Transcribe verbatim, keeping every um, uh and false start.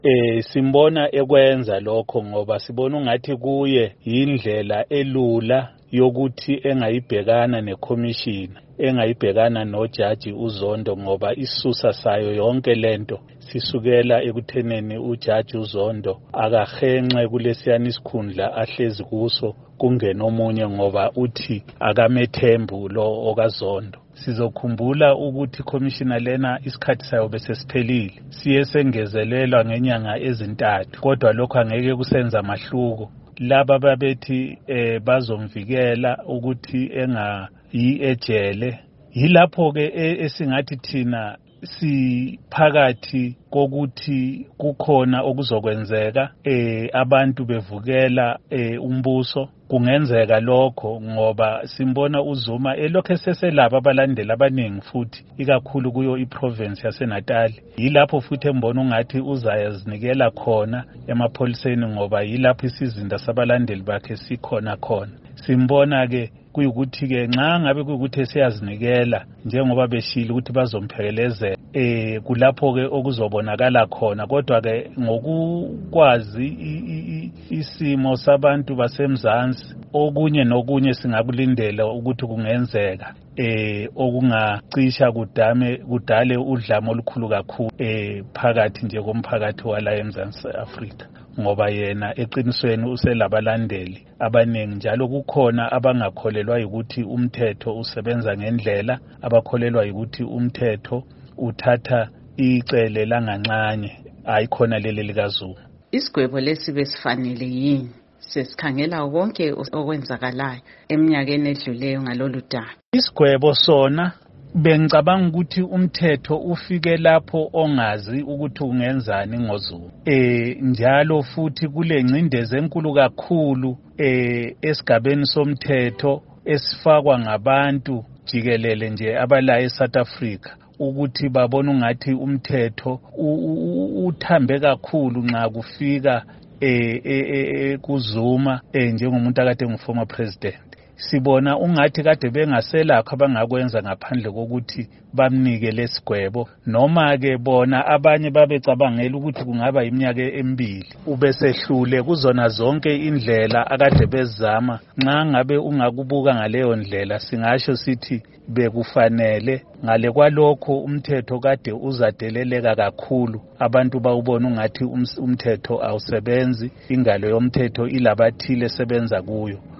Eh simbona ekwenza lokho ngoba sibona ungathi kuye indlela elula yokuthi engayibhekana neCommission, engayibhekana noJaji uZondo ngoba isusa sayo yonke lento sisukela ekutheneni uJaji uZondo akahenxe kulesiyana isikhundla ahlezi kuso kungena omunye ngoba uthi akamethembu lo okaZondo. Sizokhumbula ukuthi iCommissioner lena isikhathi sayo bese siphelile, siye sengezelelwa ngenyanga ezintathu, kodwa lokho angeke kusenza amahluko. Laba babethi eh, bazomvikela ukuthi engayi ejele, yilapho ke esingathi thina siphakathi kokuthi kukhona okuzokwenzeka eh abantu bevukela eh umbuso. Kungenzeka lokho ngoba simbona uZuma elokho eseselaba abalandeli abaningi futhi ikakhulu kuyo iprovince yaseNatal. Yilapho futhi embona ungathi uzayazinikela khona emapholiseni ngoba yilapho isizinda sabalandeli bakhe sikhona khona. Simbona ke kuyukuthi ke nxa ngabe kuyukuthi siyazinikela njengoba beshilo ukuthi bazomphekelezela eh kulapho ke okuzobonakala khona, kodwa ke ngokukwazi isimo sabantu basemzansi okunye nokunye singakulindela ukuthi kungenzeka eh okungacisha kudame kudale udlame olukhulu kakhulu eh phakathi nje komphakathi wala eMzansi Afrika, ngoba yena eqinisweni uselabalandeli abaningi njalo kukhona abangakholelwa ukuthi umthetho usebenza ngendlela, abakholelwa ukuthi umthetho uthatha icele langancane ayikhona leli likaZuma. Isigwebo lesi besifanele yini sesikhangela konke okwenzakalayo eminyakeni edluleyo ngalolu daba? Isigwebo sona bengicabanga ukuthi umthetho ufike lapho ongazi ukuthi ungenzani ngoZuma. Eh njalo futhi kule ncindeze enkulu kakhulu eh esigabeni somthetho esifakwa ngabantu jikelele nje abala eSouth Africa ukuthi babona ungathi umthetho uthambe kakhulu nxa kufika eh kuZuma eh njengomuntu akade nguformer president. Sibona ungathi kade bengaselakho abangakwenza ngaphandle kokuthi bamnike lesigwebo, noma ke bona abanye babecabangela ukuthi kungaba iminyaka emibili ubesehlule kuzona zonke indlela akade bezama. Nxa ngabe ungakubuka ngaleyo ndlela singasho sithi bekufanele ngale kwalokho umthetho kade uzadeleleka kakhulu, abantu bawubona ungathi umthetho awusebenzi, ingalo yomthetho ilabathile sebenza kuyo.